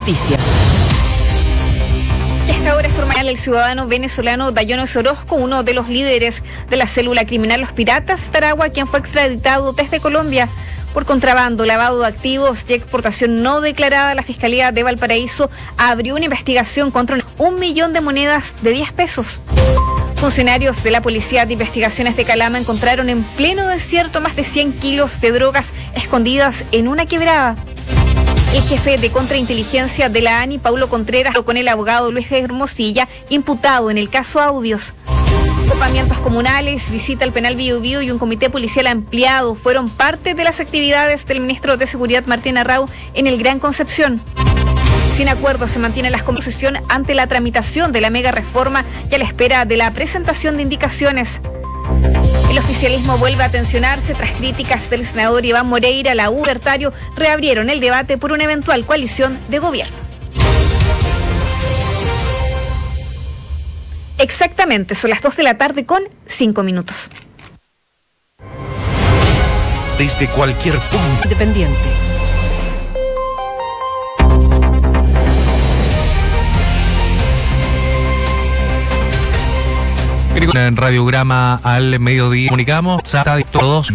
Noticias. A esta hora es formal el ciudadano venezolano Dayones Orozco, uno de los líderes de la célula criminal Los Piratas Taragua, quien fue extraditado desde Colombia por contrabando, lavado de activos y exportación no declarada. La Fiscalía de Valparaíso abrió una investigación contra 1 millón de monedas de 10 pesos. Funcionarios de la Policía de Investigaciones de Calama encontraron en pleno desierto más de 100 kilos de drogas escondidas en una quebrada. El jefe de contrainteligencia de la ANI, Paulo Contreras, con el abogado Luis Hermosilla, imputado en el caso Audios. Agrupamientos comunales, visita al penal Biobío Biobío y un comité policial ampliado fueron parte de las actividades del ministro de Seguridad Martín Arrau en el Gran Concepción. Sin acuerdo se mantiene la composición ante la tramitación de la mega reforma y a la espera de la presentación de indicaciones. El oficialismo vuelve a tensionarse tras críticas del senador Iván Moreira. La Libertario reabrieron el debate por una eventual coalición de gobierno. Exactamente, son las 2 de la tarde con 5 minutos. Desde cualquier punto. Independiente. En Radiograma al mediodía comunicamos, todos